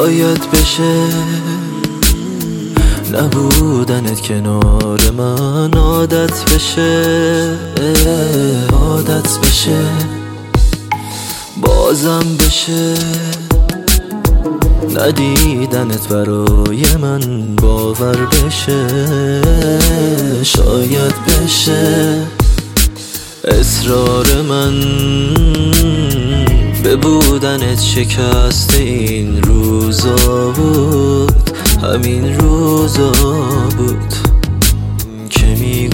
شاید بشه نبودنت کنار من عادت بشه، عادت بشه، بازم بشه ندیدنت برای من باور بشه. شاید بشه اصرار من به بودنت شکست این روزا بود، همین روزا بود که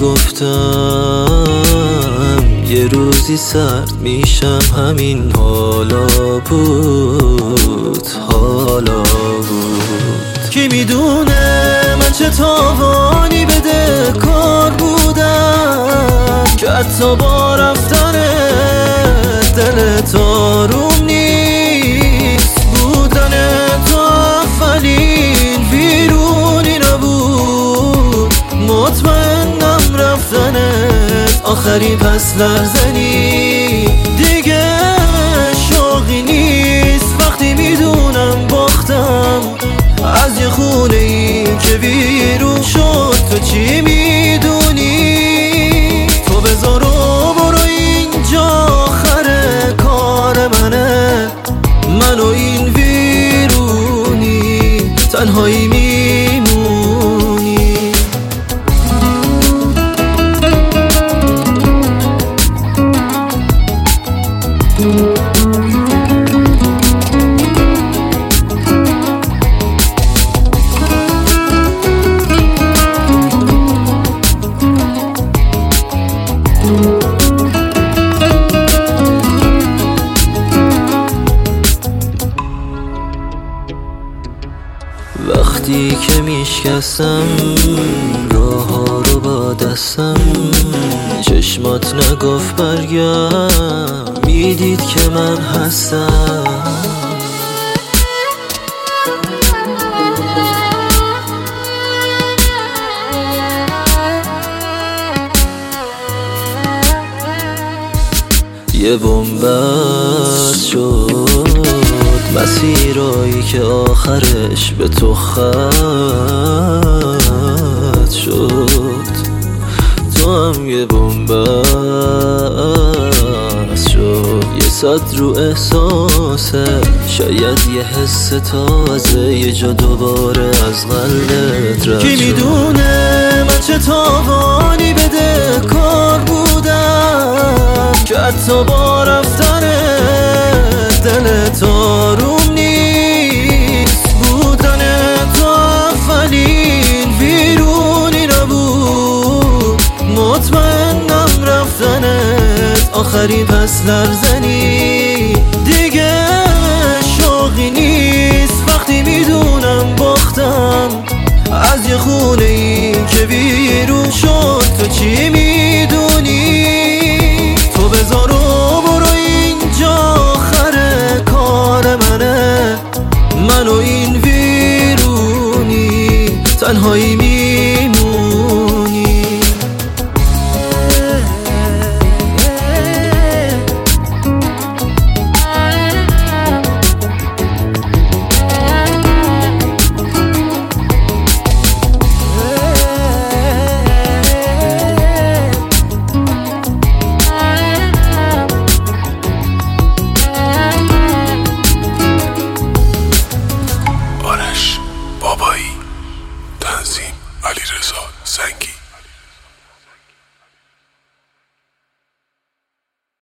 میگفتم یه روزی سرد میشم، همین حالا بود، حالا بود. کی میدونه من چه تاوانی بده کار بودم که حتی با رفتن دلت آروم نیست. بودن تو اولین ویرونی نبود، مطمئنم رفتنت آخری پس لرزنی. دیگه شوقی نیست وقتی میدونم باختم از یه خونه ای که ویرون شد. تو چی میدونی؟ تو بذار و برو، اینجا آخر کار منه. من و این ویرونی تنهایی میمونی. وقتی که میشکستم راه ها رو با دستم، چشمات نگفت برگرد، میدید که من هستم. یه بنبست شد مسیرایی که آخرش به تو ختم شد. تو هم یه بنبست شد، یه صد رو احساسه، شاید یه حس تازه یه جا دوباره از قلبت رد شد. کی میدونه من چه تاوانی بده کار بودم که حتی با رفتن دلت آروم نیست. بودن تو اولین ویرونی نبود، مطمئنم رفتنت آخری پس لرزنی. دیگه شوقی نیست وقتی میدونم باختم از یه خونه ای که ویرون شد. تو چی میدونی؟ تو بذار و برو، اینجا آخر کار منه. من و این ویرونی تنهایی